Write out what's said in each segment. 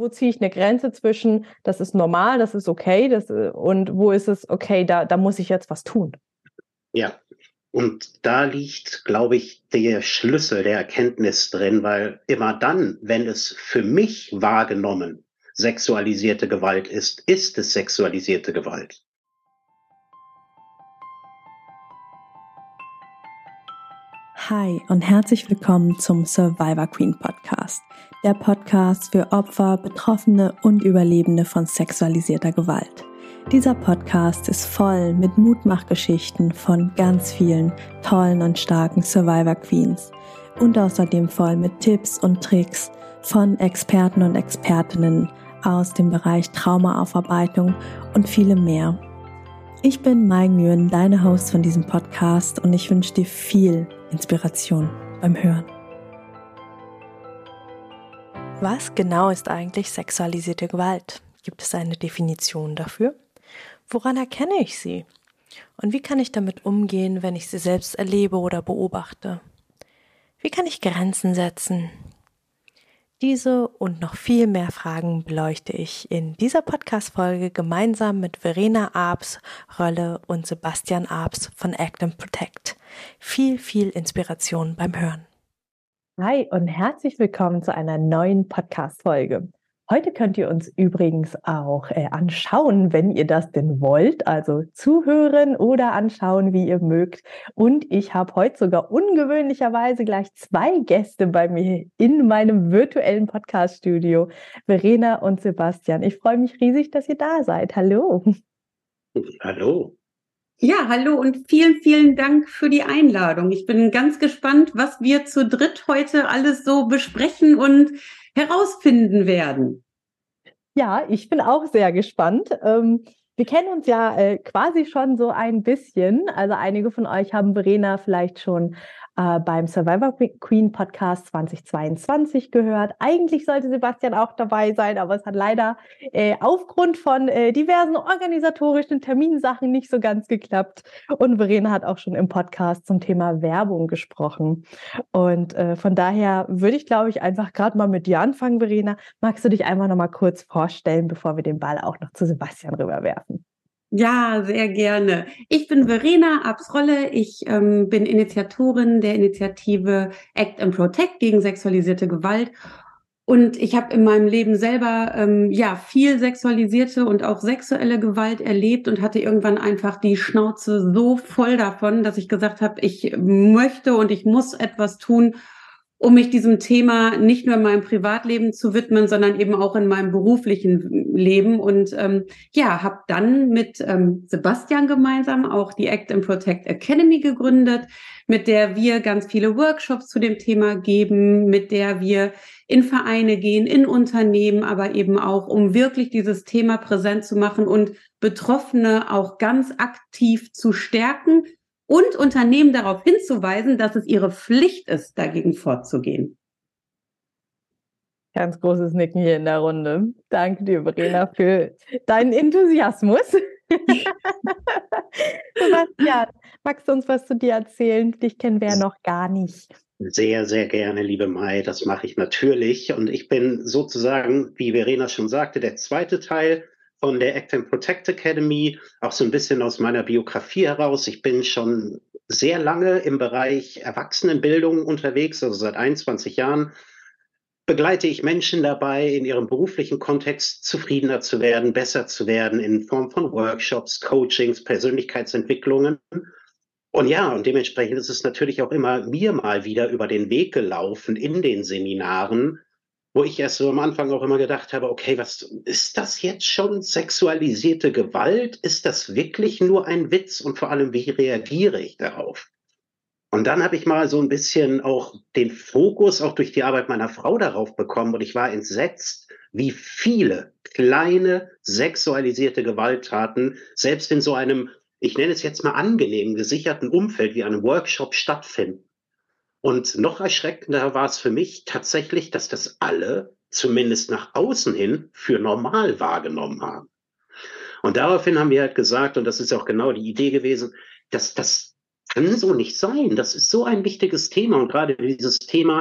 wo ziehe ich eine Grenze zwischen, das ist normal, das ist okay, und wo ist es, okay, da muss ich jetzt was tun? Ja, und da liegt, glaube ich, der Schlüssel der Erkenntnis drin, weil immer dann, wenn es für mich wahrgenommen sexualisierte Gewalt ist, ist es sexualisierte Gewalt. Hi und herzlich willkommen zum Survivor Queen Podcast, der Podcast für Opfer, Betroffene und Überlebende von sexualisierter Gewalt. Dieser Podcast ist voll mit Mutmachgeschichten von ganz vielen tollen und starken Survivor Queens und außerdem voll mit Tipps und Tricks von Experten und Expertinnen aus dem Bereich Traumaaufarbeitung und vielem mehr. Ich bin Mai Nguyen, deine Host von diesem Podcast, und ich wünsche dir viel Inspiration beim Hören. Was genau ist eigentlich sexualisierte Gewalt? Gibt es eine Definition dafür? Woran erkenne ich sie? Und wie kann ich damit umgehen, wenn ich sie selbst erlebe oder beobachte? Wie kann ich Grenzen setzen? Diese und noch viel mehr Fragen beleuchte ich in dieser Podcast-Folge gemeinsam mit Verena Arps-Rölle und Sebastian Arps von Act and Protect. Viel Inspiration beim Hören. Hi und herzlich willkommen zu einer neuen Podcast-Folge. Heute könnt ihr uns übrigens auch anschauen, wenn ihr das denn wollt, also zuhören oder anschauen, wie ihr mögt. Und ich habe heute sogar ungewöhnlicherweise gleich 2 Gäste bei mir in meinem virtuellen Podcast-Studio, Verena und Sebastian. Ich freue mich riesig, dass ihr da seid. Hallo. Hallo. Ja, hallo und vielen Dank für die Einladung. Ich bin ganz gespannt, was wir zu dritt heute alles so besprechen und herausfinden werden. Ja, ich bin auch sehr gespannt. Wir kennen uns ja quasi schon so ein bisschen. Also einige von euch haben Verena vielleicht schon beim Survivor Queen Podcast 2022 gehört. Eigentlich sollte Sebastian auch dabei sein, aber es hat leider aufgrund von diversen organisatorischen Terminsachen nicht so ganz geklappt. Und Verena hat auch schon im Podcast zum Thema Werbung gesprochen. Und von daher würde ich, glaube ich, einfach gerade mal mit dir anfangen, Verena. Magst du dich einmal noch mal kurz vorstellen, bevor wir den Ball auch noch zu Sebastian rüberwerfen? Ja, sehr gerne. Ich bin Verena Arps-Rölle. Ich bin Initiatorin der Initiative Act and Protect gegen sexualisierte Gewalt. Und ich habe in meinem Leben selber viel sexualisierte und auch sexuelle Gewalt erlebt und hatte irgendwann einfach die Schnauze so voll davon, dass ich gesagt habe, ich möchte und ich muss etwas tun, um mich diesem Thema nicht nur in meinem Privatleben zu widmen, sondern eben auch in meinem beruflichen Leben. Und habe dann mit Sebastian gemeinsam auch die Act and Protect Academy gegründet, mit der wir ganz viele Workshops zu dem Thema geben, mit der wir in Vereine gehen, in Unternehmen, aber eben auch, um wirklich dieses Thema präsent zu machen und Betroffene auch ganz aktiv zu stärken und Unternehmen darauf hinzuweisen, dass es ihre Pflicht ist, dagegen vorzugehen. Ganz großes Nicken hier in der Runde. Danke dir, Verena, für deinen Enthusiasmus. Sebastian, magst du uns was zu dir erzählen? Dich kennen wir ja noch gar nicht. Sehr gerne, liebe Mai, das mache ich natürlich. Und ich bin sozusagen, wie Verena schon sagte, der zweite Teil von der Act and Protect Academy, auch so ein bisschen aus meiner Biografie heraus. Ich bin schon sehr lange im Bereich Erwachsenenbildung unterwegs, also seit 21 Jahren begleite ich Menschen dabei, in ihrem beruflichen Kontext zufriedener zu werden, besser zu werden, in Form von Workshops, Coachings, Persönlichkeitsentwicklungen. Und ja, und dementsprechend ist es natürlich auch immer mir mal wieder über den Weg gelaufen in den Seminaren, wo ich erst so am Anfang auch immer gedacht habe, okay, was ist das jetzt schon sexualisierte Gewalt? Ist das wirklich nur ein Witz? Und vor allem, wie reagiere ich darauf? Und dann habe ich mal so ein bisschen auch den Fokus auch durch die Arbeit meiner Frau darauf bekommen und ich war entsetzt, wie viele kleine sexualisierte Gewalttaten selbst in so einem, ich nenne es jetzt mal angenehm gesicherten Umfeld wie einem Workshop stattfinden. Und noch erschreckender war es für mich tatsächlich, dass das alle, zumindest nach außen hin, für normal wahrgenommen haben. Und daraufhin haben wir halt gesagt, und das ist auch genau die Idee gewesen, dass das kann so nicht sein. Das ist so ein wichtiges Thema. Und gerade dieses Thema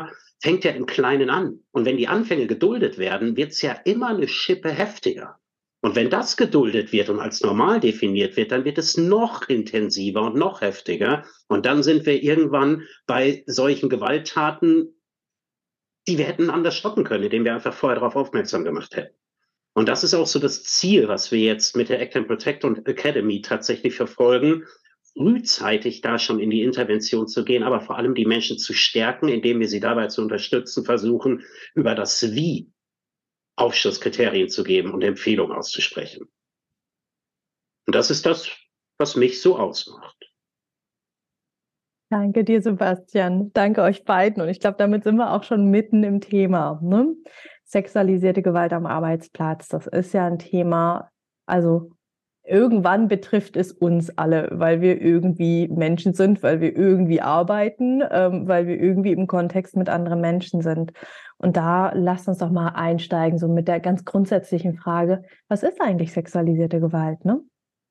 fängt ja im Kleinen an. Und wenn die Anfänge geduldet werden, wird es ja immer eine Schippe heftiger. Und wenn das geduldet wird und als normal definiert wird, dann wird es noch intensiver und noch heftiger. Und dann sind wir irgendwann bei solchen Gewalttaten, die wir hätten anders stoppen können, indem wir einfach vorher darauf aufmerksam gemacht hätten. Und das ist auch so das Ziel, was wir jetzt mit der Act and Protect und Academy tatsächlich verfolgen, frühzeitig da schon in die Intervention zu gehen, aber vor allem die Menschen zu stärken, indem wir sie dabei zu unterstützen, versuchen, über das Wie Aufschlusskriterien zu geben und Empfehlungen auszusprechen. Und das ist das, was mich so ausmacht. Danke dir, Sebastian. Danke euch beiden. Und ich glaube, damit sind wir auch schon mitten im Thema, ne? Sexualisierte Gewalt am Arbeitsplatz. Das ist ja ein Thema, also irgendwann betrifft es uns alle, weil wir irgendwie Menschen sind, weil wir irgendwie arbeiten, weil wir irgendwie im Kontext mit anderen Menschen sind. Und da lasst uns doch mal einsteigen, so mit der ganz grundsätzlichen Frage, was ist eigentlich sexualisierte Gewalt, ne?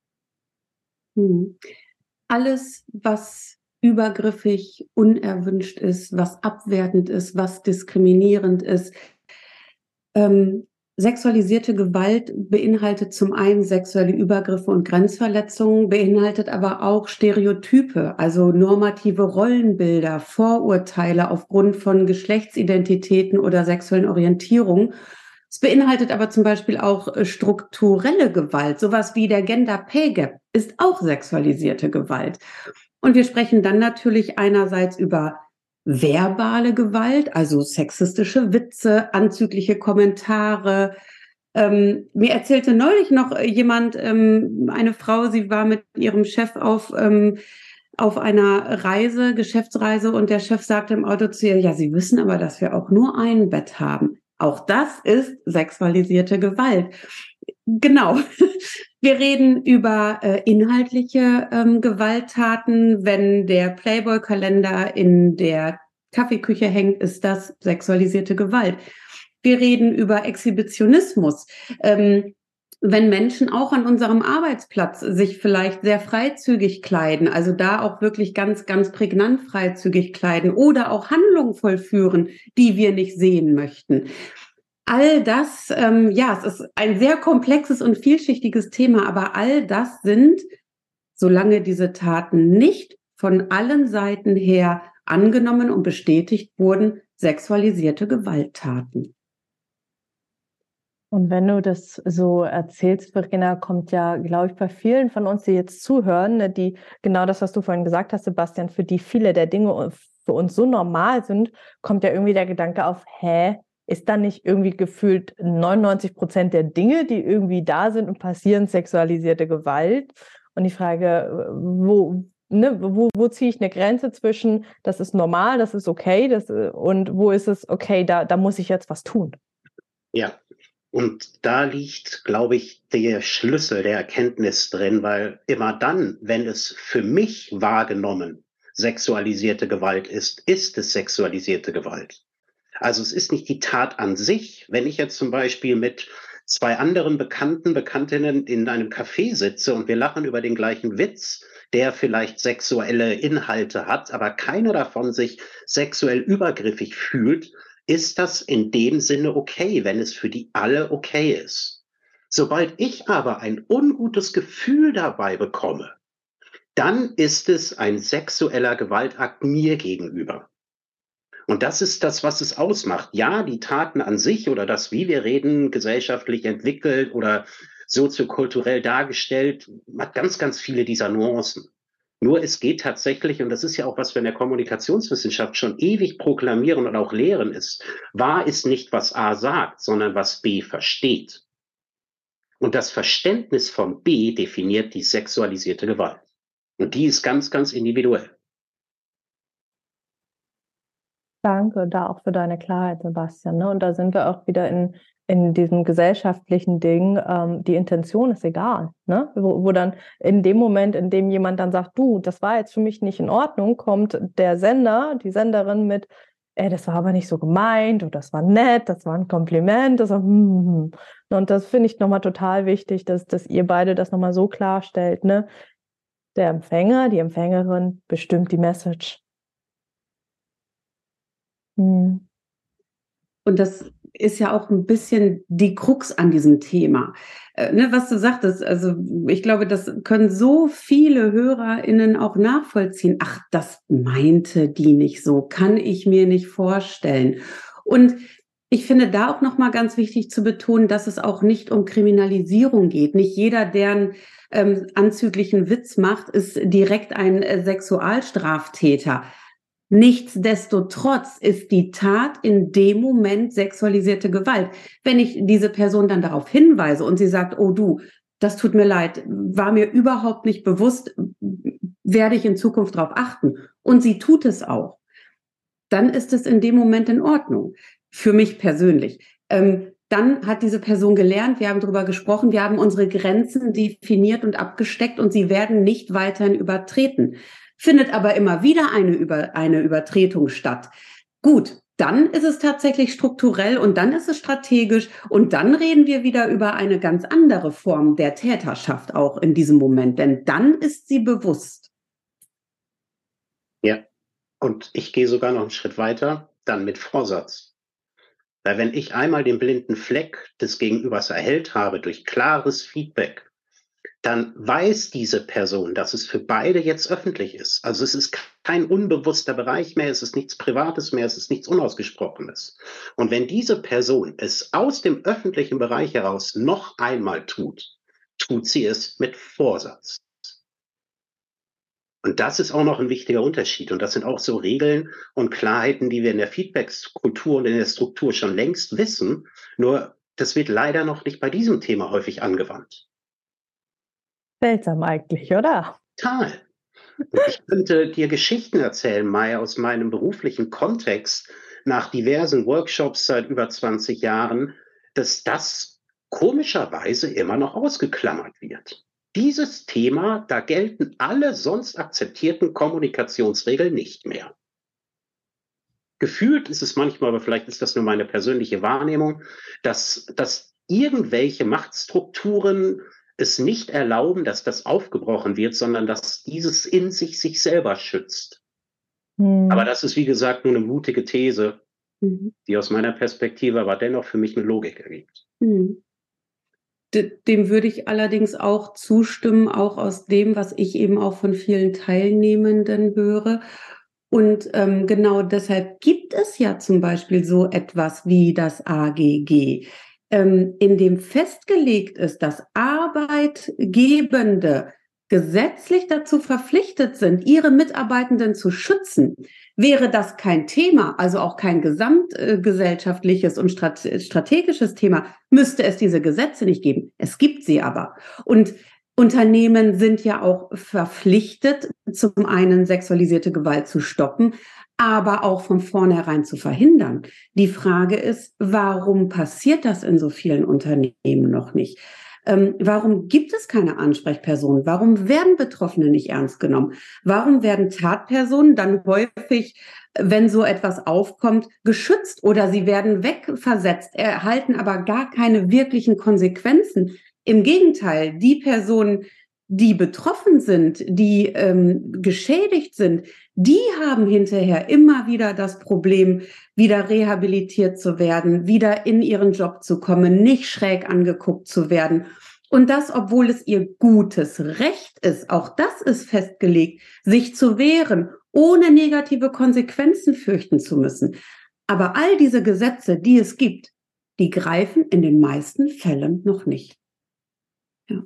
Alles, was übergriffig, unerwünscht ist, was abwertend ist, was diskriminierend ist. Sexualisierte Gewalt beinhaltet zum einen sexuelle Übergriffe und Grenzverletzungen, beinhaltet aber auch Stereotype, also normative Rollenbilder, Vorurteile aufgrund von Geschlechtsidentitäten oder sexuellen Orientierungen. Es beinhaltet aber zum Beispiel auch strukturelle Gewalt, sowas wie der Gender Pay Gap ist auch sexualisierte Gewalt. Und wir sprechen dann natürlich einerseits über verbale Gewalt, also sexistische Witze, anzügliche Kommentare. Mir erzählte neulich noch jemand, eine Frau, sie war mit ihrem Chef auf einer Reise, Geschäftsreise, und der Chef sagte im Auto zu ihr, ja, Sie wissen aber, dass wir auch nur ein Bett haben. Auch das ist sexualisierte Gewalt. Genau. Wir reden über inhaltliche Gewalttaten. Wenn der Playboy-Kalender in der Kaffeeküche hängt, ist das sexualisierte Gewalt. Wir reden über Exhibitionismus. Wenn Menschen auch an unserem Arbeitsplatz sich vielleicht sehr freizügig kleiden, also da auch wirklich ganz, ganz prägnant freizügig kleiden oder auch Handlungen vollführen, die wir nicht sehen möchten. All das, es ist ein sehr komplexes und vielschichtiges Thema, aber all das sind, solange diese Taten nicht von allen Seiten her angenommen und bestätigt wurden, sexualisierte Gewalttaten. Und wenn du das so erzählst, Verena, kommt ja, glaube ich, bei vielen von uns, die jetzt zuhören, die genau das, was du vorhin gesagt hast, Sebastian, für die viele der Dinge für uns so normal sind, kommt ja irgendwie der Gedanke auf, ist dann nicht irgendwie gefühlt 99% der Dinge, die irgendwie da sind und passieren, sexualisierte Gewalt? Und die Frage, wo ziehe ich eine Grenze zwischen, das ist normal, das ist okay, und wo ist es, okay, da muss ich jetzt was tun? Ja, und da liegt, glaube ich, der Schlüssel der Erkenntnis drin, weil immer dann, wenn es für mich wahrgenommen sexualisierte Gewalt ist, ist es sexualisierte Gewalt. Also es ist nicht die Tat an sich. Wenn ich jetzt zum Beispiel mit zwei anderen Bekanntinnen in einem Café sitze und wir lachen über den gleichen Witz, der vielleicht sexuelle Inhalte hat, aber keiner davon sich sexuell übergriffig fühlt, ist das in dem Sinne okay, wenn es für die alle okay ist. Sobald ich aber ein ungutes Gefühl dabei bekomme, dann ist es ein sexueller Gewaltakt mir gegenüber. Und das ist das, was es ausmacht. Ja, die Taten an sich oder das, wie wir reden, gesellschaftlich entwickelt oder soziokulturell dargestellt, hat ganz, ganz viele dieser Nuancen. Nur es geht tatsächlich, und das ist ja auch, was wir in der Kommunikationswissenschaft schon ewig proklamieren und auch lehren, ist, wahr ist nicht, was A sagt, sondern was B versteht. Und das Verständnis von B definiert die sexualisierte Gewalt. Und die ist ganz, ganz individuell. Danke da auch für deine Klarheit, Sebastian. Ne? Und da sind wir auch wieder in diesem gesellschaftlichen Ding, die Intention ist egal. Ne? Wo dann in dem Moment, in dem jemand dann sagt, du, das war jetzt für mich nicht in Ordnung, kommt der Sender, die Senderin mit, das war aber nicht so gemeint, oder das war nett, das war ein Kompliment, das war Und das finde ich nochmal total wichtig, dass ihr beide das nochmal so klarstellt. Ne? Der Empfänger, die Empfängerin bestimmt die Message. und das ist ja auch ein bisschen die Krux an diesem Thema. Was du sagtest, also ich glaube, das können so viele HörerInnen auch nachvollziehen. Ach, das meinte die nicht so, kann ich mir nicht vorstellen. Und ich finde da auch nochmal ganz wichtig zu betonen, dass es auch nicht um Kriminalisierung geht. Nicht jeder, der einen anzüglichen Witz macht, ist direkt ein Sexualstraftäter. Nichtsdestotrotz ist die Tat in dem Moment sexualisierte Gewalt. Wenn ich diese Person dann darauf hinweise und sie sagt, oh du, das tut mir leid, war mir überhaupt nicht bewusst, werde ich in Zukunft darauf achten. Und sie tut es auch. Dann ist es in dem Moment in Ordnung. Für mich persönlich. Dann hat diese Person gelernt, wir haben darüber gesprochen, wir haben unsere Grenzen definiert und abgesteckt und sie werden nicht weiterhin übertreten. Findet aber immer wieder eine Übertretung statt. Gut, dann ist es tatsächlich strukturell und dann ist es strategisch und dann reden wir wieder über eine ganz andere Form der Täterschaft auch in diesem Moment, denn dann ist sie bewusst. Ja, und ich gehe sogar noch einen Schritt weiter, dann mit Vorsatz. Weil wenn ich einmal den blinden Fleck des Gegenübers erhellt habe durch klares Feedback, dann weiß diese Person, dass es für beide jetzt öffentlich ist. Also es ist kein unbewusster Bereich mehr, es ist nichts Privates mehr, es ist nichts Unausgesprochenes. Und wenn diese Person es aus dem öffentlichen Bereich heraus noch einmal tut, tut sie es mit Vorsatz. Und das ist auch noch ein wichtiger Unterschied. Und das sind auch so Regeln und Klarheiten, die wir in der Feedback-Kultur und in der Struktur schon längst wissen. Nur das wird leider noch nicht bei diesem Thema häufig angewandt. Seltsam eigentlich, oder? Total. Und ich könnte dir Geschichten erzählen, Mai, aus meinem beruflichen Kontext nach diversen Workshops seit über 20 Jahren, dass das komischerweise immer noch ausgeklammert wird. Dieses Thema, da gelten alle sonst akzeptierten Kommunikationsregeln nicht mehr. Gefühlt ist es manchmal, aber vielleicht ist das nur meine persönliche Wahrnehmung, dass irgendwelche Machtstrukturen es nicht erlauben, dass das aufgebrochen wird, sondern dass dieses in sich selber schützt. Aber das ist, wie gesagt, nur eine mutige These, die aus meiner Perspektive aber dennoch für mich eine Logik ergibt. Dem würde ich allerdings auch zustimmen, auch aus dem, was ich eben auch von vielen Teilnehmenden höre. Und genau deshalb gibt es ja zum Beispiel so etwas wie das AGG, in dem festgelegt ist, dass Arbeitgebende gesetzlich dazu verpflichtet sind, ihre Mitarbeitenden zu schützen. Wäre das kein Thema, also auch kein gesamtgesellschaftliches und strategisches Thema, müsste es diese Gesetze nicht geben. Es gibt sie aber. Und Unternehmen sind ja auch verpflichtet, zum einen sexualisierte Gewalt zu stoppen, aber auch von vornherein zu verhindern. Die Frage ist, warum passiert das in so vielen Unternehmen noch nicht? Warum gibt es keine Ansprechpersonen? Warum werden Betroffene nicht ernst genommen? Warum werden Tatpersonen dann häufig, wenn so etwas aufkommt, geschützt oder sie werden wegversetzt, erhalten aber gar keine wirklichen Konsequenzen? Im Gegenteil, die Personen, die betroffen sind, die geschädigt sind, die haben hinterher immer wieder das Problem, wieder rehabilitiert zu werden, wieder in ihren Job zu kommen, nicht schräg angeguckt zu werden. Und das, obwohl es ihr gutes Recht ist, auch das ist festgelegt, sich zu wehren, ohne negative Konsequenzen fürchten zu müssen. Aber all diese Gesetze, die es gibt, die greifen in den meisten Fällen noch nicht. Ja.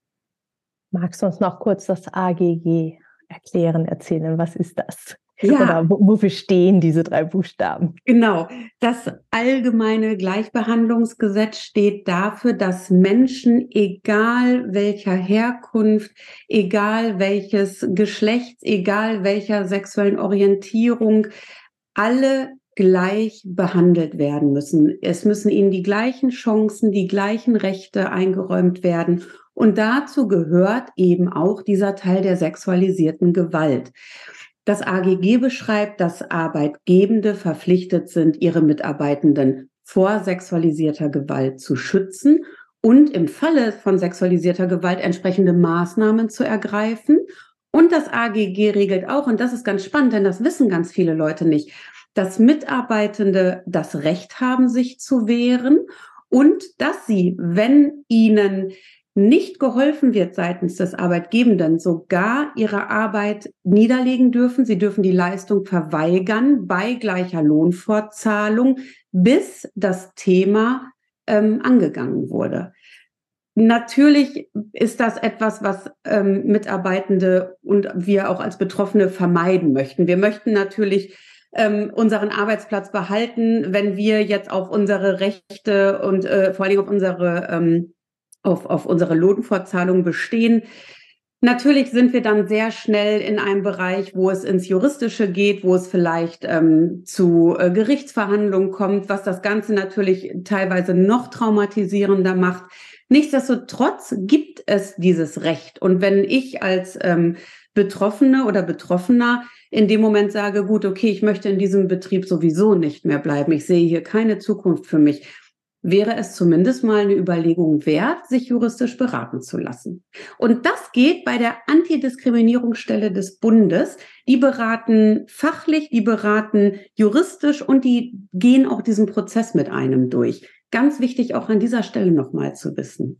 Magst du uns noch kurz das AGG erklären, erzählen? Was ist das? Ja. Oder wofür stehen diese 3 Buchstaben? Genau. Das allgemeine Gleichbehandlungsgesetz steht dafür, dass Menschen, egal welcher Herkunft, egal welches Geschlechts, egal welcher sexuellen Orientierung, alle gleich behandelt werden müssen. Es müssen ihnen die gleichen Chancen, die gleichen Rechte eingeräumt werden. Und dazu gehört eben auch dieser Teil der sexualisierten Gewalt. Das AGG beschreibt, dass Arbeitgebende verpflichtet sind, ihre Mitarbeitenden vor sexualisierter Gewalt zu schützen und im Falle von sexualisierter Gewalt entsprechende Maßnahmen zu ergreifen. Und das AGG regelt auch, und das ist ganz spannend, denn das wissen ganz viele Leute nicht, dass Mitarbeitende das Recht haben, sich zu wehren und dass sie, wenn ihnen nicht geholfen wird seitens des Arbeitgebenden, sogar ihre Arbeit niederlegen dürfen. Sie dürfen die Leistung verweigern bei gleicher Lohnfortzahlung, bis das Thema angegangen wurde. Natürlich ist das etwas, was Mitarbeitende und wir auch als Betroffene vermeiden möchten. Wir möchten natürlich unseren Arbeitsplatz behalten, wenn wir jetzt auf unsere Rechte und vor allem auf unsere Lohnfortzahlung bestehen. Natürlich sind wir dann sehr schnell in einem Bereich, wo es ins Juristische geht, wo es vielleicht zu Gerichtsverhandlungen kommt, was das Ganze natürlich teilweise noch traumatisierender macht. Nichtsdestotrotz gibt es dieses Recht. Und wenn ich als Betroffene oder Betroffener in dem Moment sage, gut, okay, ich möchte in diesem Betrieb sowieso nicht mehr bleiben, ich sehe hier keine Zukunft für mich, wäre es zumindest mal eine Überlegung wert, sich juristisch beraten zu lassen. Und das geht bei der Antidiskriminierungsstelle des Bundes. Die beraten fachlich, die beraten juristisch und die gehen auch diesen Prozess mit einem durch. Ganz wichtig auch an dieser Stelle nochmal zu wissen.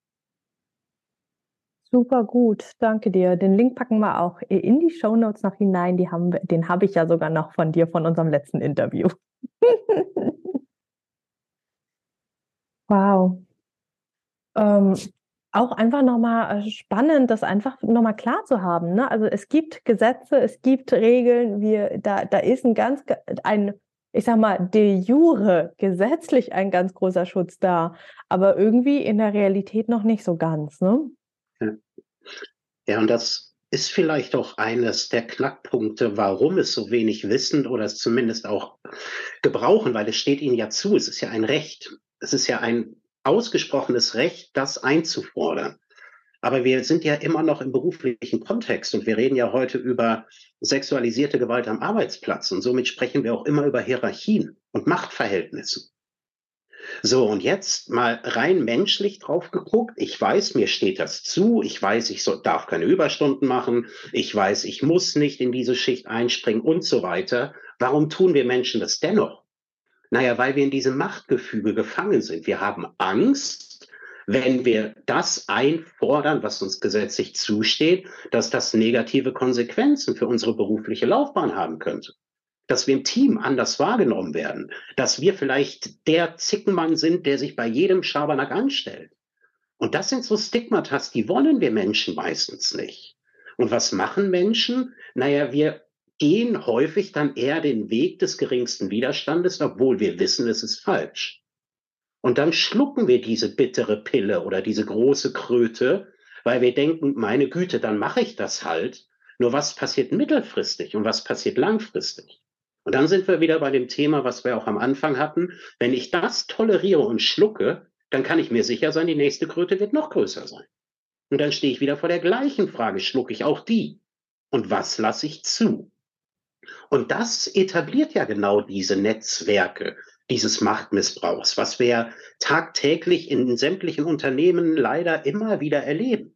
Super gut, danke dir. Den Link packen wir auch in die Shownotes noch hinein. Den habe ich ja sogar noch von dir, von unserem letzten Interview. Wow. Auch einfach nochmal spannend, das einfach nochmal klar zu haben. Ne? Also es gibt Gesetze, es gibt Regeln, da ist ich sag mal, de jure, gesetzlich ein ganz großer Schutz da, aber irgendwie in der Realität noch nicht so ganz, ne? Ja, und das ist vielleicht auch eines der Knackpunkte, warum es so wenig wissen oder es zumindest auch gebrauchen, weil es steht ihnen ja zu, es ist ja ein Recht. Es ist ja ein ausgesprochenes Recht, das einzufordern. Aber wir sind ja immer noch im beruflichen Kontext und wir reden ja heute über sexualisierte Gewalt am Arbeitsplatz und somit sprechen wir auch immer über Hierarchien und Machtverhältnissen. So, und jetzt mal rein menschlich drauf geguckt. Ich weiß, mir steht das zu. Ich weiß, darf keine Überstunden machen. Ich weiß, ich muss nicht in diese Schicht einspringen und so weiter. Warum tun wir Menschen das dennoch? Naja, weil wir in diesem Machtgefüge gefangen sind. Wir haben Angst, wenn wir das einfordern, was uns gesetzlich zusteht, dass das negative Konsequenzen für unsere berufliche Laufbahn haben könnte. Dass wir im Team anders wahrgenommen werden, dass wir vielleicht der Zickenmann sind, der sich bei jedem Schabernack anstellt. Und das sind so Stigmatas, die wollen wir Menschen meistens nicht. Und was machen Menschen? Naja, wir gehen häufig dann eher den Weg des geringsten Widerstandes, obwohl wir wissen, es ist falsch. Und dann schlucken wir diese bittere Pille oder diese große Kröte, weil wir denken, meine Güte, dann mache ich das halt. Nur was passiert mittelfristig und was passiert langfristig? Und dann sind wir wieder bei dem Thema, was wir auch am Anfang hatten. Wenn ich das toleriere und schlucke, dann kann ich mir sicher sein, die nächste Kröte wird noch größer sein. Und dann stehe ich wieder vor der gleichen Frage, schlucke ich auch die? Und was lasse ich zu? Und das etabliert ja genau diese Netzwerke dieses Machtmissbrauchs, was wir tagtäglich in sämtlichen Unternehmen leider immer wieder erleben.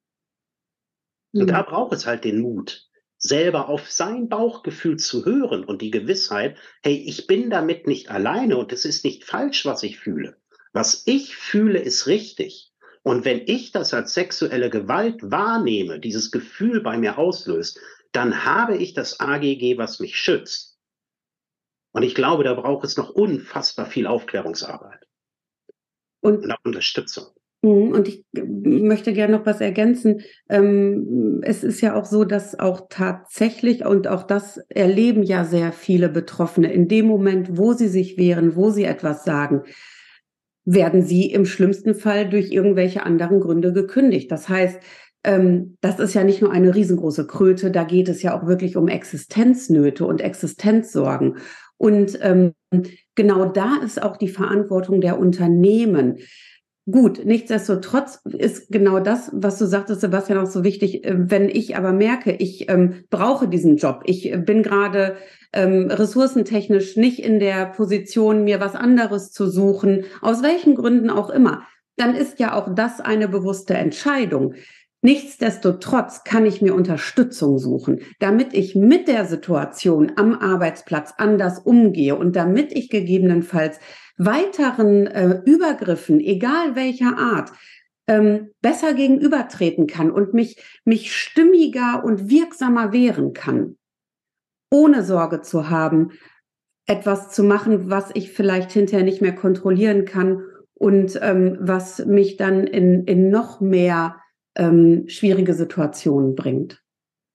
Und da braucht es halt den Mut, selber auf sein Bauchgefühl zu hören und die Gewissheit, hey, ich bin damit nicht alleine und es ist nicht falsch, was ich fühle. Was ich fühle, ist richtig. Und wenn ich das als sexuelle Gewalt wahrnehme, dieses Gefühl bei mir auslöst, dann habe ich das AGG, was mich schützt. Und ich glaube, da braucht es noch unfassbar viel Aufklärungsarbeit und auch Unterstützung. Und ich möchte gerne noch was ergänzen. Es ist ja auch so, dass auch tatsächlich, und auch das erleben ja sehr viele Betroffene, in dem Moment, wo sie sich wehren, wo sie etwas sagen, werden sie im schlimmsten Fall durch irgendwelche anderen Gründe gekündigt. Das heißt, das ist ja nicht nur eine riesengroße Kröte, da geht es ja auch wirklich um Existenznöte und Existenzsorgen. Und genau da ist auch die Verantwortung der Unternehmen. Gut, nichtsdestotrotz ist genau das, was du sagtest, Sebastian, auch so wichtig. Wenn ich aber merke, ich brauche diesen Job, ich bin gerade ressourcentechnisch nicht in der Position, mir was anderes zu suchen, aus welchen Gründen auch immer, dann ist ja auch das eine bewusste Entscheidung. Nichtsdestotrotz kann ich mir Unterstützung suchen, damit ich mit der Situation am Arbeitsplatz anders umgehe und damit ich gegebenenfalls weiteren Übergriffen, egal welcher Art, besser gegenübertreten kann und mich stimmiger und wirksamer wehren kann, ohne Sorge zu haben, etwas zu machen, was ich vielleicht hinterher nicht mehr kontrollieren kann und was mich dann in noch mehr schwierige Situationen bringt.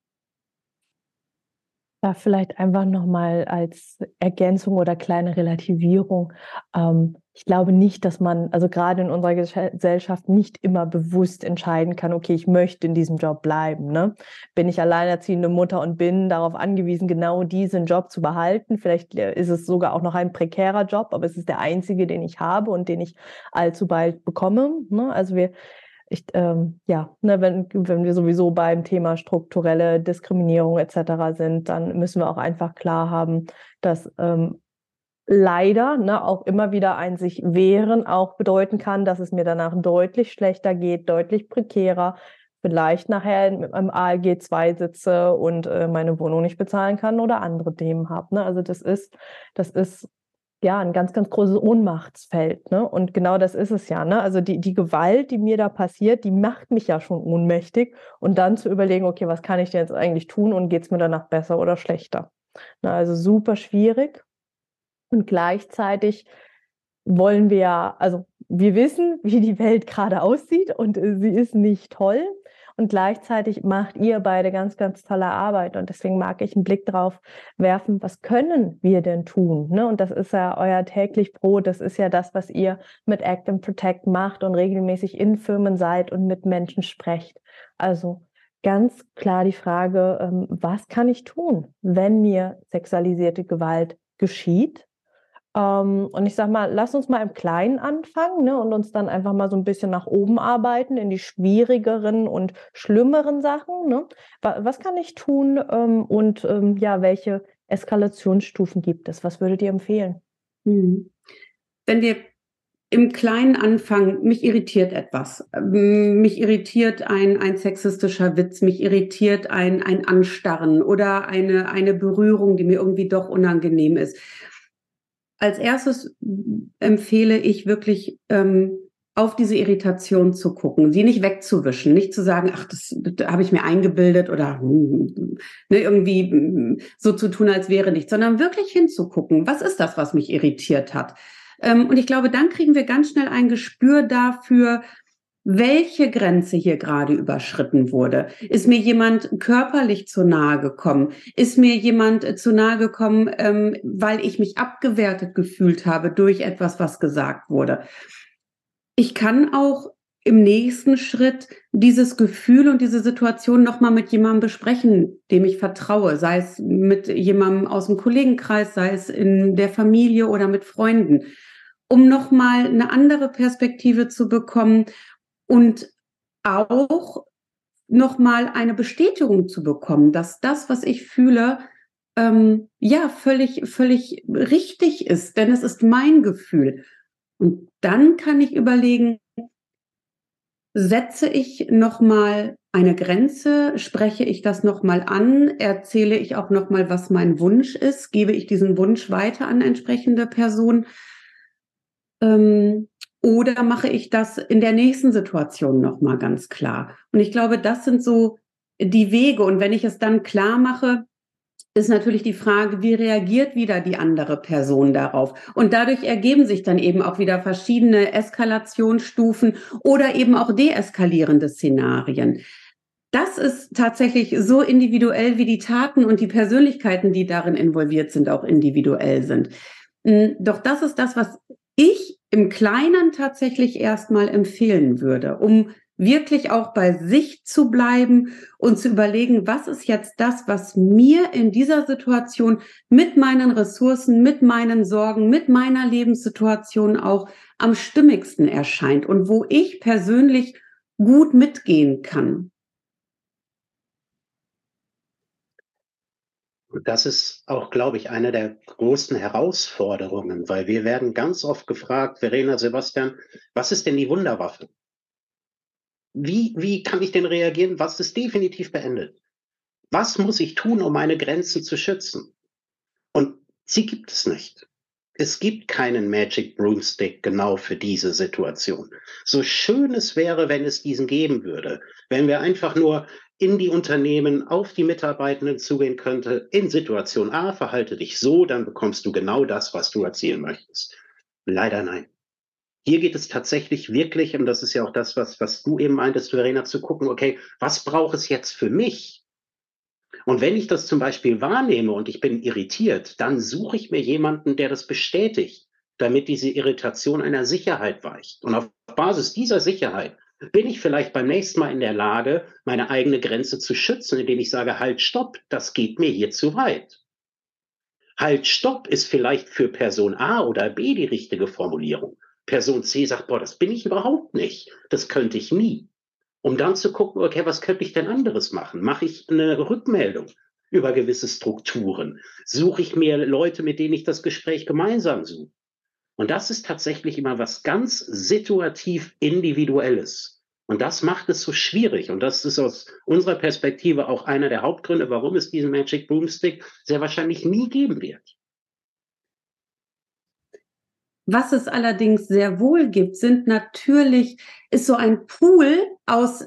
Da vielleicht einfach nochmal als Ergänzung oder kleine Relativierung. Ich glaube nicht, dass man, also gerade in unserer Gesellschaft, nicht immer bewusst entscheiden kann, okay, ich möchte in diesem Job bleiben. Ne? Bin ich alleinerziehende Mutter und bin darauf angewiesen, genau diesen Job zu behalten. Vielleicht ist es sogar auch noch ein prekärer Job, aber es ist der einzige, den ich habe und den ich allzu bald bekomme. Ne? Also wenn wir sowieso beim Thema strukturelle Diskriminierung etc. sind, dann müssen wir auch einfach klar haben, dass leider auch immer wieder ein sich wehren auch bedeuten kann, dass es mir danach deutlich schlechter geht, deutlich prekärer, vielleicht nachher im ALG 2 sitze und meine Wohnung nicht bezahlen kann oder andere Themen habe. Ne? Also das ist ja ein ganz, ganz großes Ohnmachtsfeld. Ne? Und genau das ist es ja. Ne? Also die Gewalt, die mir da passiert, die macht mich ja schon ohnmächtig. Und dann zu überlegen, okay, was kann ich denn jetzt eigentlich tun und geht es mir danach besser oder schlechter? Ne? Also super schwierig. Und gleichzeitig wollen wir, also wir wissen, wie die Welt gerade aussieht und sie ist nicht toll. Und gleichzeitig macht ihr beide ganz, ganz tolle Arbeit. Und deswegen mag ich einen Blick drauf werfen, was können wir denn tun? Ne? Und das ist ja euer täglich Brot. Das ist ja das, was ihr mit Act and Protect macht und regelmäßig in Firmen seid und mit Menschen sprecht. Also ganz klar die Frage, was kann ich tun, wenn mir sexualisierte Gewalt geschieht? Und ich sag mal, lass uns mal im Kleinen anfangen, ne, und uns dann einfach mal so ein bisschen nach oben arbeiten in die schwierigeren und schlimmeren Sachen. Ne? Was kann ich tun und welche Eskalationsstufen gibt es? Was würdet ihr empfehlen? Wenn wir im Kleinen anfangen, mich irritiert etwas. Mich irritiert ein sexistischer Witz, mich irritiert ein Anstarren oder eine Berührung, die mir irgendwie doch unangenehm ist. Als erstes empfehle ich wirklich, auf diese Irritation zu gucken, sie nicht wegzuwischen, nicht zu sagen, ach, das habe ich mir eingebildet oder irgendwie so zu tun, als wäre nichts, sondern wirklich hinzugucken, was ist das, was mich irritiert hat? Und ich glaube, dann kriegen wir ganz schnell ein Gespür dafür, welche Grenze hier gerade überschritten wurde. Ist mir jemand körperlich zu nahe gekommen? Ist mir jemand zu nahe gekommen, weil ich mich abgewertet gefühlt habe durch etwas, was gesagt wurde? Ich kann auch im nächsten Schritt dieses Gefühl und diese Situation nochmal mit jemandem besprechen, dem ich vertraue, sei es mit jemandem aus dem Kollegenkreis, sei es in der Familie oder mit Freunden, um nochmal eine andere Perspektive zu bekommen und auch nochmal eine Bestätigung zu bekommen, dass das, was ich fühle, völlig richtig ist, denn es ist mein Gefühl. Und dann kann ich überlegen, setze ich nochmal eine Grenze, spreche ich das nochmal an, erzähle ich auch nochmal, was mein Wunsch ist, gebe ich diesen Wunsch weiter an entsprechende Person, oder mache ich das in der nächsten Situation nochmal ganz klar? Und ich glaube, das sind so die Wege. Und wenn ich es dann klar mache, ist natürlich die Frage, wie reagiert wieder die andere Person darauf? Und dadurch ergeben sich dann eben auch wieder verschiedene Eskalationsstufen oder eben auch deeskalierende Szenarien. Das ist tatsächlich so individuell, wie die Taten und die Persönlichkeiten, die darin involviert sind, auch individuell sind. Doch das ist das, was ich im Kleinen tatsächlich erstmal empfehlen würde, um wirklich auch bei sich zu bleiben und zu überlegen, was ist jetzt das, was mir in dieser Situation mit meinen Ressourcen, mit meinen Sorgen, mit meiner Lebenssituation auch am stimmigsten erscheint und wo ich persönlich gut mitgehen kann. Und das ist auch, glaube ich, eine der großen Herausforderungen, weil wir werden ganz oft gefragt, Verena, Sebastian, was ist denn die Wunderwaffe? Wie kann ich denn reagieren? Was ist definitiv beendet? Was muss ich tun, um meine Grenzen zu schützen? Und sie gibt es nicht. Es gibt keinen Magic Broomstick genau für diese Situation. So schön es wäre, wenn es diesen geben würde, wenn wir einfach nur in die Unternehmen auf die Mitarbeitenden zugehen könnte, in Situation A, verhalte dich so, dann bekommst du genau das, was du erzielen möchtest. Leider nein. Hier geht es tatsächlich wirklich, und das ist ja auch das, was du eben meintest, Verena, zu gucken, okay, was braucht es jetzt für mich? Und wenn ich das zum Beispiel wahrnehme und ich bin irritiert, dann suche ich mir jemanden, der das bestätigt, damit diese Irritation einer Sicherheit weicht. Und auf Basis dieser Sicherheit bin ich vielleicht beim nächsten Mal in der Lage, meine eigene Grenze zu schützen, indem ich sage, halt, stopp, das geht mir hier zu weit. Halt, stopp ist vielleicht für Person A oder B die richtige Formulierung. Person C sagt, boah, das bin ich überhaupt nicht. Das könnte ich nie. Um dann zu gucken, okay, was könnte ich denn anderes machen? Mache ich eine Rückmeldung über gewisse Strukturen? Suche ich mir Leute, mit denen ich das Gespräch gemeinsam suche? Und das ist tatsächlich immer was ganz situativ Individuelles. Und das macht es so schwierig. Und das ist aus unserer Perspektive auch einer der Hauptgründe, warum es diesen Magic Broomstick sehr wahrscheinlich nie geben wird. Was es allerdings sehr wohl gibt, ist so ein Pool aus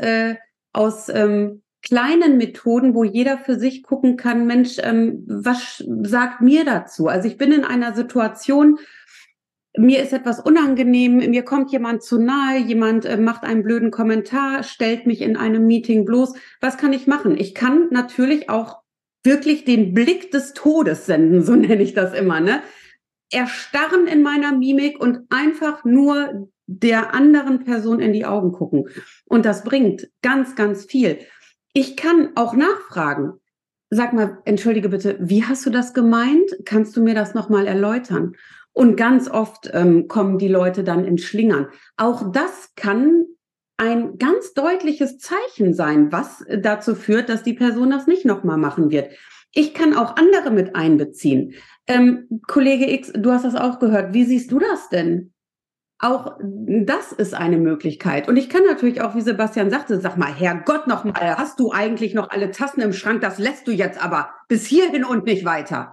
kleinen Methoden, wo jeder für sich gucken kann, Mensch, was sagt mir dazu? Also ich bin in einer Situation, mir ist etwas unangenehm, mir kommt jemand zu nahe, jemand macht einen blöden Kommentar, stellt mich in einem Meeting bloß. Was kann ich machen? Ich kann natürlich auch wirklich den Blick des Todes senden, so nenne ich das immer, ne? Erstarren in meiner Mimik und einfach nur der anderen Person in die Augen gucken. Und das bringt ganz, ganz viel. Ich kann auch nachfragen. Sag mal, entschuldige bitte, wie hast du das gemeint? Kannst du mir das nochmal erläutern? Und ganz oft kommen die Leute dann ins Schlingern. Auch das kann ein ganz deutliches Zeichen sein, was dazu führt, dass die Person das nicht nochmal machen wird. Ich kann auch andere mit einbeziehen. Kollege X, du hast das auch gehört. Wie siehst du das denn? Auch das ist eine Möglichkeit. Und ich kann natürlich auch, wie Sebastian sagte, sag mal, Herrgott nochmal, hast du eigentlich noch alle Tassen im Schrank? Das lässt du jetzt aber bis hierhin und nicht weiter.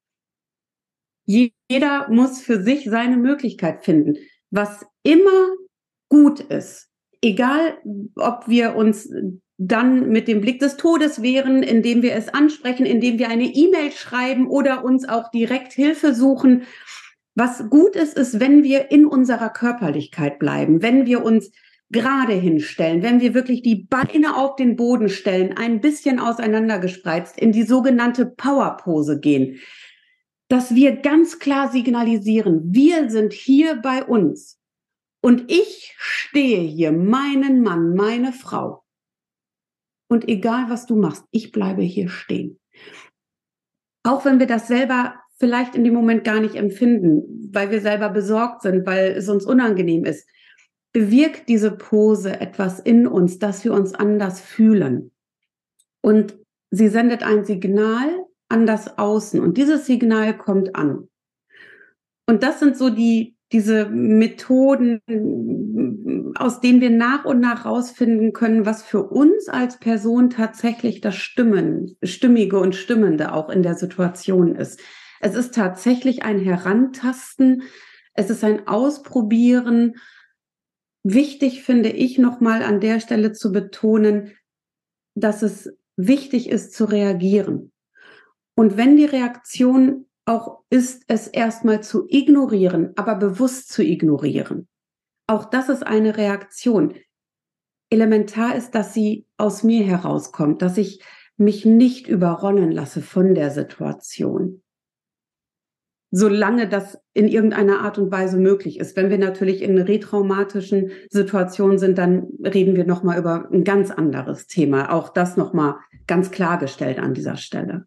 Jeder muss für sich seine Möglichkeit finden, was immer gut ist. Egal, ob wir uns dann mit dem Blick des Todes wehren, indem wir es ansprechen, indem wir eine E-Mail schreiben oder uns auch direkt Hilfe suchen. Was gut ist, ist, wenn wir in unserer Körperlichkeit bleiben, wenn wir uns gerade hinstellen, wenn wir wirklich die Beine auf den Boden stellen, ein bisschen auseinandergespreizt, in die sogenannte Powerpose gehen, dass wir ganz klar signalisieren, wir sind hier bei uns und ich stehe hier, meinen Mann, meine Frau. Und egal, was du machst, ich bleibe hier stehen. Auch wenn wir das selber vielleicht in dem Moment gar nicht empfinden, weil wir selber besorgt sind, weil es uns unangenehm ist, bewirkt diese Pose etwas in uns, dass wir uns anders fühlen. Und sie sendet ein Signal an das Außen und dieses Signal kommt an. Und das sind so diese Methoden, aus denen wir nach und nach rausfinden können, was für uns als Person tatsächlich das Stimmige und Stimmende auch in der Situation ist. Es ist tatsächlich ein Herantasten, es ist ein Ausprobieren. Wichtig finde ich nochmal an der Stelle zu betonen, dass es wichtig ist zu reagieren. Und wenn die Reaktion auch ist, es erstmal zu ignorieren, aber bewusst zu ignorieren. Auch das ist eine Reaktion. Elementar ist, dass sie aus mir herauskommt, dass ich mich nicht überronnen lasse von der Situation. Solange das in irgendeiner Art und Weise möglich ist. Wenn wir natürlich in retraumatischen Situationen sind, dann reden wir nochmal über ein ganz anderes Thema. Auch das nochmal ganz klargestellt an dieser Stelle.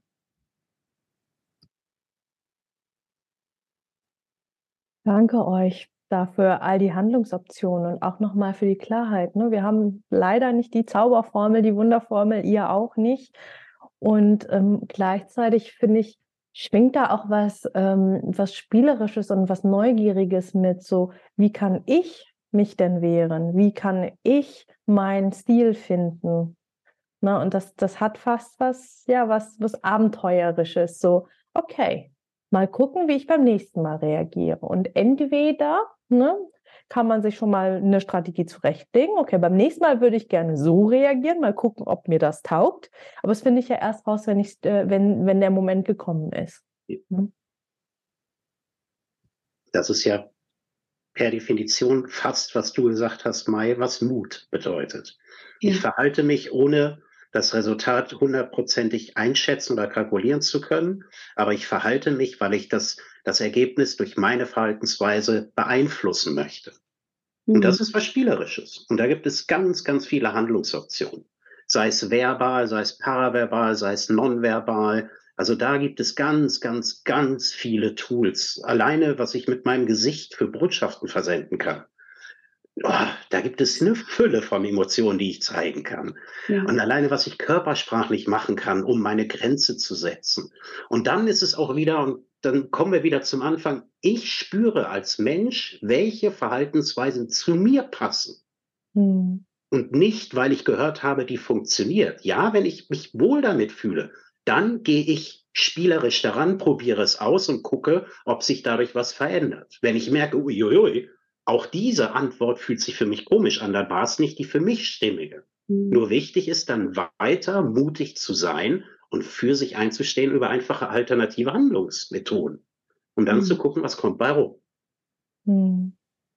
Danke euch dafür all die Handlungsoptionen und auch nochmal für die Klarheit. Ne? Wir haben leider nicht die Zauberformel, die Wunderformel, ihr auch nicht. Und gleichzeitig finde ich, schwingt da auch was Spielerisches und was Neugieriges mit. So, wie kann ich mich denn wehren? Wie kann ich meinen Stil finden? Na, und das hat fast was Abenteuerisches. So, okay, mal gucken, wie ich beim nächsten Mal reagiere. Und entweder, ne, kann man sich schon mal eine Strategie zurechtlegen. Okay, beim nächsten Mal würde ich gerne so reagieren, mal gucken, ob mir das taugt. Aber das finde ich ja erst raus, wenn der Moment gekommen ist. Mhm. Das ist ja per Definition fast, was du gesagt hast, Mai, was Mut bedeutet. Ja. Ich verhalte mich, ohne das Resultat hundertprozentig einschätzen oder kalkulieren zu können, aber ich verhalte mich, weil ich das Ergebnis durch meine Verhaltensweise beeinflussen möchte. Und das ist was Spielerisches. Und da gibt es ganz, ganz viele Handlungsoptionen. Sei es verbal, sei es paraverbal, sei es nonverbal. Also da gibt es ganz, ganz, ganz viele Tools. Alleine, was ich mit meinem Gesicht für Botschaften versenden kann. Oh, da gibt es eine Fülle von Emotionen, die ich zeigen kann. Ja. Und alleine, was ich körpersprachlich machen kann, um meine Grenze zu setzen. Und dann ist es auch wieder, und dann kommen wir wieder zum Anfang, ich spüre als Mensch, welche Verhaltensweisen zu mir passen. Hm. Und nicht, weil ich gehört habe, die funktioniert. Ja, wenn ich mich wohl damit fühle, dann gehe ich spielerisch daran, probiere es aus und gucke, ob sich dadurch was verändert. Wenn ich merke, uiuiui, auch diese Antwort fühlt sich für mich komisch an, dann war es nicht die für mich stimmige. Nur wichtig ist dann weiter mutig zu sein und für sich einzustehen über einfache alternative Handlungsmethoden. Und dann zu gucken, was kommt bei rum. Hm.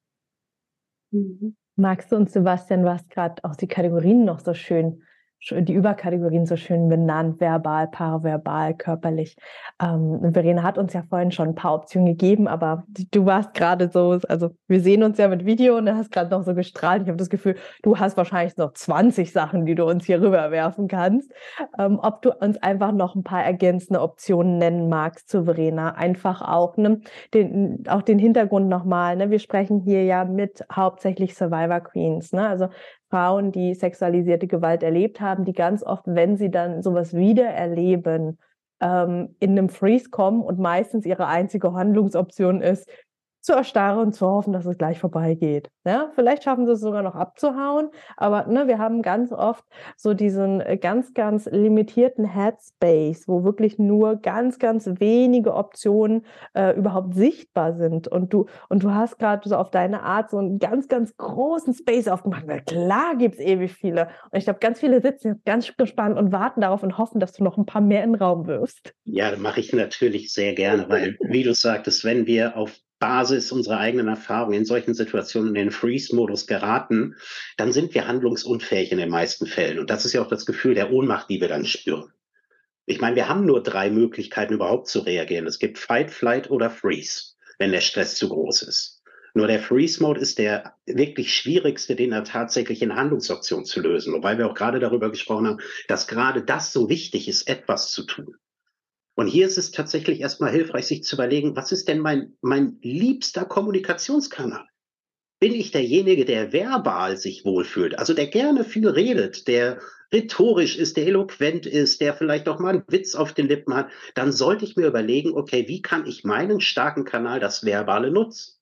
Magst du uns, Sebastian, du hast gerade auch die Kategorien noch so schön, die Überkategorien so schön benannt, verbal, paraverbal, körperlich. Verena hat uns ja vorhin schon ein paar Optionen gegeben, aber du warst gerade so, also wir sehen uns ja mit Video und du hast gerade noch so gestrahlt. Ich habe das Gefühl, du hast wahrscheinlich noch 20 Sachen, die du uns hier rüberwerfen kannst. Ob du uns einfach noch ein paar ergänzende Optionen nennen magst zu Verena. Einfach auch, ne, den Hintergrund nochmal. Ne? Wir sprechen hier ja mit hauptsächlich Survivor Queens, ne? Also Frauen, die sexualisierte Gewalt erlebt haben, die ganz oft, wenn sie dann sowas wieder erleben, in einem Freeze kommen und meistens ihre einzige Handlungsoption ist, zu erstarren und zu hoffen, dass es gleich vorbeigeht. Ja, vielleicht schaffen sie es sogar noch abzuhauen, aber ne, wir haben ganz oft so diesen ganz, ganz limitierten Headspace, wo wirklich nur ganz, ganz wenige Optionen überhaupt sichtbar sind. Und du hast gerade so auf deine Art so einen ganz, ganz großen Space aufgemacht. Na klar gibt es ewig viele. Und ich glaube, ganz viele sitzen jetzt ganz gespannt und warten darauf und hoffen, dass du noch ein paar mehr in den Raum wirfst. Ja, das mache ich natürlich sehr gerne, weil, wie du sagtest, wenn wir auf Basis unserer eigenen Erfahrung in solchen Situationen in den Freeze-Modus geraten, dann sind wir handlungsunfähig in den meisten Fällen. Und das ist ja auch das Gefühl der Ohnmacht, die wir dann spüren. Ich meine, wir haben nur 3 Möglichkeiten, überhaupt zu reagieren. Es gibt Fight, Flight oder Freeze, wenn der Stress zu groß ist. Nur der Freeze-Mode ist der wirklich schwierigste, den tatsächlich in Handlungsoptionen zu lösen. Wobei wir auch gerade darüber gesprochen haben, dass gerade das so wichtig ist, etwas zu tun. Und hier ist es tatsächlich erstmal hilfreich, sich zu überlegen, was ist denn mein liebster Kommunikationskanal? Bin ich derjenige, der verbal sich wohlfühlt, also der gerne viel redet, der rhetorisch ist, der eloquent ist, der vielleicht auch mal einen Witz auf den Lippen hat, dann sollte ich mir überlegen, okay, wie kann ich meinen starken Kanal, das Verbale, nutzen?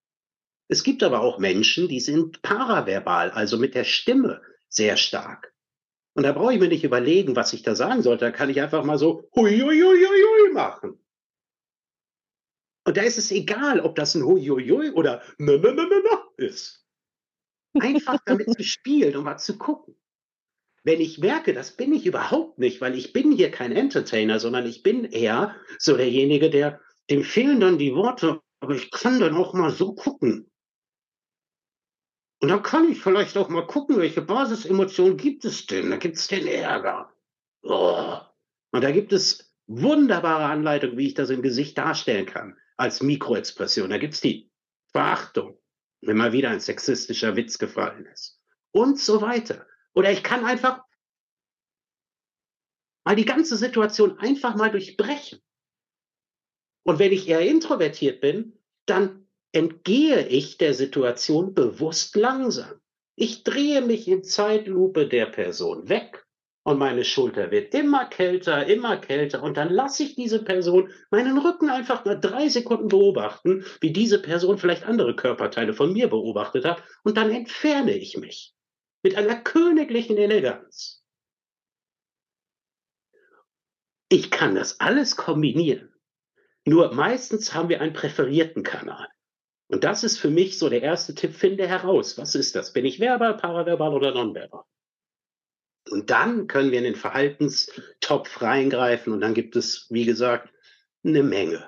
Es gibt aber auch Menschen, die sind paraverbal, also mit der Stimme sehr stark. Und da brauche ich mir nicht überlegen, was ich da sagen sollte. Da kann ich einfach mal so hui, hui, hui, hui machen. Und da ist es egal, ob das ein hui, hui, hui oder ist. Einfach damit zu spielen und mal zu gucken. Wenn ich merke, das bin ich überhaupt nicht, weil ich bin hier kein Entertainer, sondern ich bin eher so derjenige, dem fehlen dann die Worte, aber ich kann dann auch mal so gucken. Und dann kann ich vielleicht auch mal gucken, welche Basisemotionen gibt es denn? Da gibt es den Ärger. Oh. Und da gibt es wunderbare Anleitungen, wie ich das im Gesicht darstellen kann, als Mikroexpression. Da gibt es die Verachtung, wenn mal wieder ein sexistischer Witz gefallen ist. Und so weiter. Oder ich kann einfach mal die ganze Situation einfach mal durchbrechen. Und wenn ich eher introvertiert bin, dann entgehe ich der Situation bewusst langsam. Ich drehe mich in Zeitlupe der Person weg und meine Schulter wird immer kälter und dann lasse ich diese Person meinen Rücken einfach mal 3 Sekunden beobachten, wie diese Person vielleicht andere Körperteile von mir beobachtet hat und dann entferne ich mich mit einer königlichen Eleganz. Ich kann das alles kombinieren, nur meistens haben wir einen präferierten Kanal. Und das ist für mich so der erste Tipp, finde heraus, was ist das? Bin ich verbal, paraverbal oder nonverbal? Und dann können wir in den Verhaltenstopf reingreifen und dann gibt es, wie gesagt, eine Menge.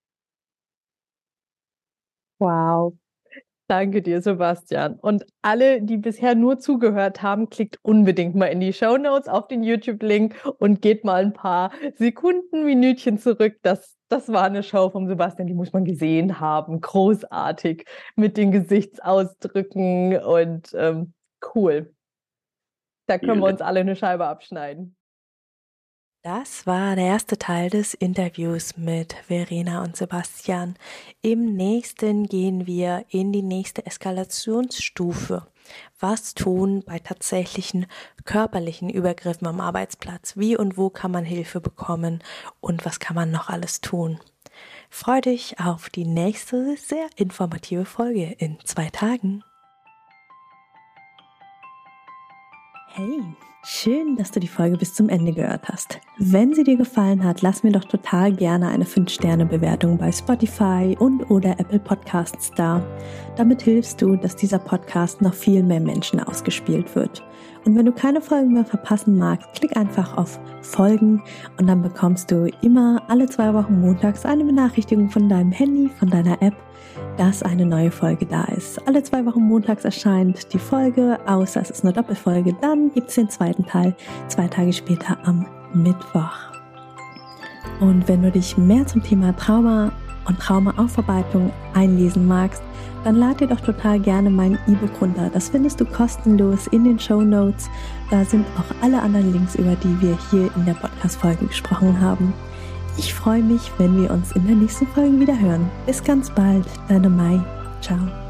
Wow. Danke dir, Sebastian. Und alle, die bisher nur zugehört haben, klickt unbedingt mal in die Shownotes auf den YouTube-Link und geht mal ein paar Sekunden, Minütchen zurück. Das war eine Show vom Sebastian, die muss man gesehen haben. Großartig mit den Gesichtsausdrücken und cool. Da können wir uns alle eine Scheibe abschneiden. Das war der erste Teil des Interviews mit Verena und Sebastian. Im nächsten gehen wir in die nächste Eskalationsstufe. Was tun bei tatsächlichen körperlichen Übergriffen am Arbeitsplatz? Wie und wo kann man Hilfe bekommen? Und was kann man noch alles tun? Freu dich auf die nächste sehr informative Folge in 2 Tagen. Hey, schön, dass du die Folge bis zum Ende gehört hast. Wenn sie dir gefallen hat, lass mir doch total gerne eine 5-Sterne-Bewertung bei Spotify und oder Apple Podcasts da. Damit hilfst du, dass dieser Podcast noch viel mehr Menschen ausgespielt wird. Und wenn du keine Folgen mehr verpassen magst, klick einfach auf Folgen und dann bekommst du immer alle 2 Wochen montags eine Benachrichtigung von deinem Handy, von deiner App, dass eine neue Folge da ist. Alle 2 Wochen montags erscheint die Folge, außer es ist eine Doppelfolge. Dann gibt es den zweiten Teil 2 Tage später am Mittwoch. Und wenn du dich mehr zum Thema Trauma und Traumaaufarbeitung einlesen magst, dann lad dir doch total gerne mein E-Book runter. Das findest du kostenlos in den Shownotes. Da sind auch alle anderen Links, über die wir hier in der Podcast-Folge gesprochen haben. Ich freue mich, wenn wir uns in der nächsten Folge wieder hören. Bis ganz bald, deine Mai. Ciao.